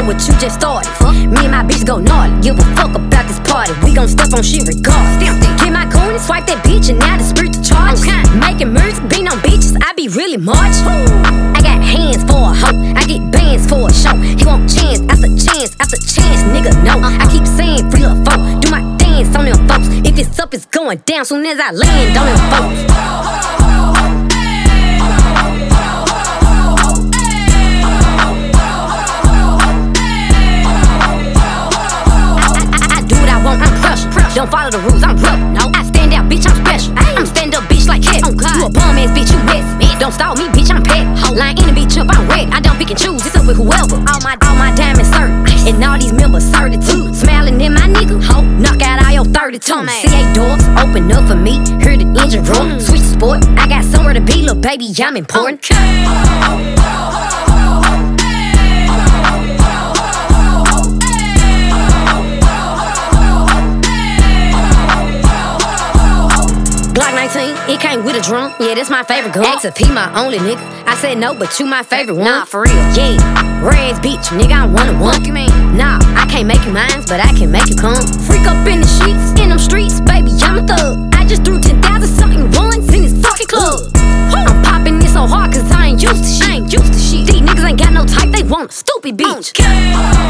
know what you just started. Me and my bitch go gnarly. Give a fuck about this party. We gon' step on shit regardless. Get my coin and swipe that bitch, and now the spirit to charge. Making moves, being on bitches, I be really march. I got hands for a hoe, I get bands for a show. He want chance after chance after chance, nigga, no. I keep saying free little folk, do my dance on them folks. If it's up, it's going down soon as I land on them folks. Don't follow the rules, I'm rough. No, I stand out, bitch, I'm special. I'm stand up, bitch, like heaven. You a bum ass bitch, you mess. Don't stall me, bitch, I'm petty. Line in the bitch up, I'm wet. I don't pick and choose, it's up with whoever. All my diamonds certain, and all these members certitude. Smiling in my nigga, ho, knock out all your 32. C8 doors, open up for me. Hear the engine roar, switch sport. I got somewhere to be, little baby, I'm important. Glock 19, it came with a drum. Yeah, that's my favorite gun. Ask if he my only nigga. I said no, but you my favorite one. Nah, for real. Yeah, Reds bitch, nigga, I'm one-on-one. What you mean? Nah, I can't make you mine, but I can make you come. Freak up in the sheets, in them streets, baby, I'm a thug. I just threw 10,000 something ones in this fucking club. I'm popping this so hard, cause I ain't used to shit. These niggas ain't got no type, they want a stupid bitch.